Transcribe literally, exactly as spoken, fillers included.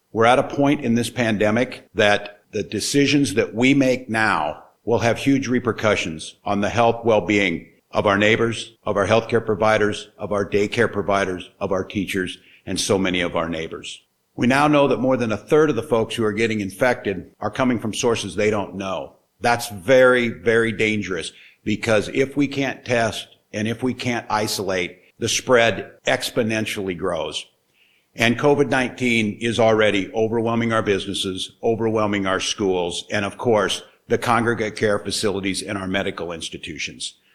We're at a point in this pandemic that the decisions that we make now will have huge repercussions on the health, well-being of our neighbors, of our healthcare providers, of our daycare providers, of our teachers, and so many of our neighbors. We now know that more than a third of the folks who are getting infected are coming from sources they don't know. That's very, very dangerous, because if we can't test and if we can't isolate, the spread exponentially grows. And COVID nineteen is already overwhelming our businesses, overwhelming our schools, and of course, the congregate care facilities and our medical institutions.